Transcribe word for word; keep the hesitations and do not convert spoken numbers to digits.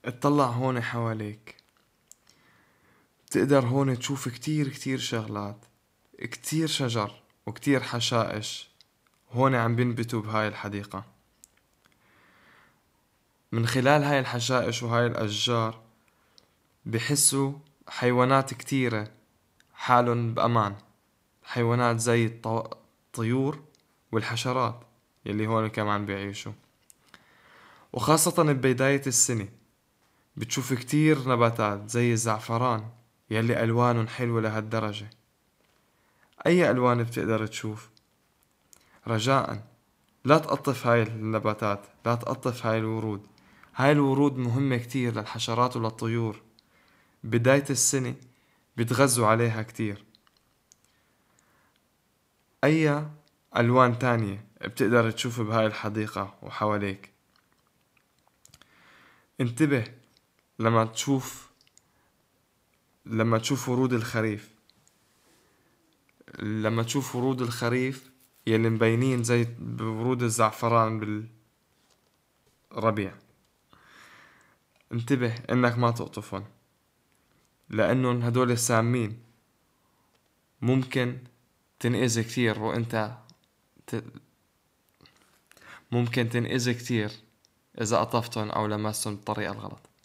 اطلع هون حواليك، بتقدر هون تشوف كتير كتير شغلات، كتير شجر وكتير حشائش هون عم بينبتوا بهاي الحديقة. من خلال هاي الحشائش وهاي الأشجار بحسوا حيوانات كتيرة حالهم بأمان، حيوانات زي الطو- الطيور والحشرات يلي هون كمان بيعيشوا. وخاصة ببداية السنة بتشوف كتير نباتات زي الزعفران يلي ألوانهم حلوة لهالدرجة. أي ألوان بتقدر تشوف؟ رجاءً لا تقطف هاي النباتات، لا تقطف هاي الورود. هاي الورود مهمة كتير للحشرات وللطيور، بداية السنة بيتغذوا عليها كتير. أي ألوان تانية بتقدر تشوف بهاي الحديقة وحواليك؟ انتبه لما تشوف لما تشوف ورود الخريف، لما تشوف ورود الخريف يلي مبينين زي ورود الزعفران بالربيع، انتبه انك ما تقطفهم، لانهم هدول سامين، ممكن تنأذي كتير وانت ت... ممكن تنأذي كتير اذا قطفتهم او لمستهم بالطريقة الغلط.